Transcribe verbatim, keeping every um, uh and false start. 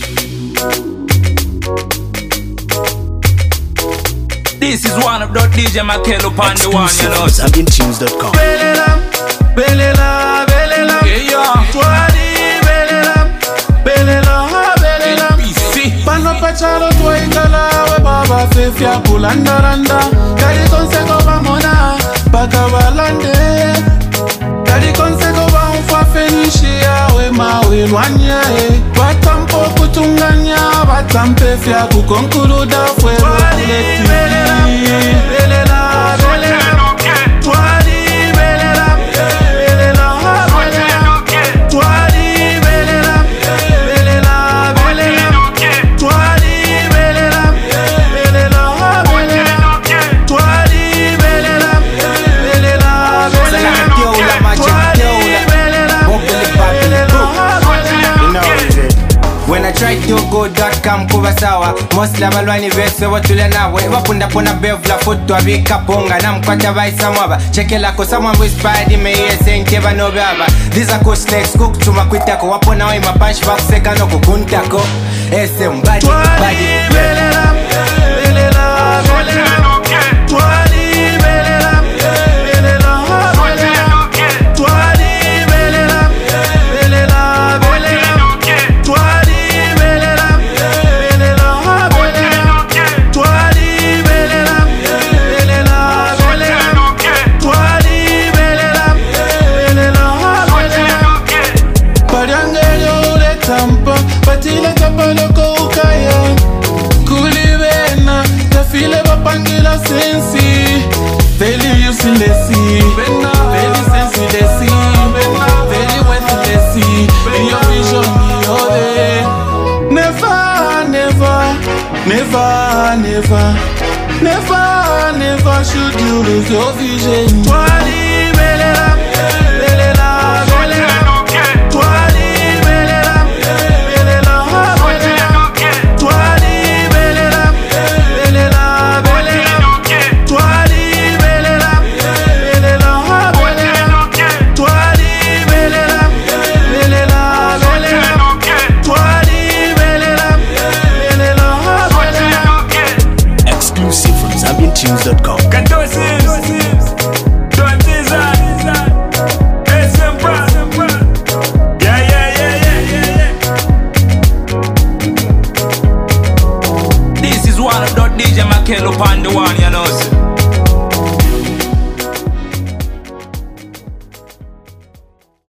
This is one of the D J Makel upon the one, you know. Zambian Tunes dot com. Belela, belela, belela. Yeah. Twadi, belela, belela, belela. Pano pachalo tuwaikala we baba fefia kulanda randa. Kari konseko bamona, baka balande. Kari konseko ba unfa fenishia we mawe lwanya e. Batampo kutunganya, batampe fia kukonkuru da fuego. Twadi, belela, belela, belela. Twadi, belela, belela, belela. Twadi, belela, belela, belela. Twadi, belela, belela, belela. Twadi, belela, belela, belela. When I try to go dot com kuba sawa most la balwani vese watule nawe wapunda pona bevla foto abika ponga na mkwata baisa mwaba chekela ko someone whispered me here saying keba no baba these are coast snakes cook to makwita ko wapona wa ma punch back seka no kukunta ko ese mbadi mbadi belela belela belela Twadi belela belela belela Twadi belela belela belela Twadi belela belela belela Twadi belela belela belela Twadi belela belela belela Pariangelo le tampa patile tapaloko ukaya kulibena tafile bapangila sensi Veli usilesi Veli sensi desi Veli worthlessi Your vision yode Never, never Never, never Never, never should you lose your vision Twadi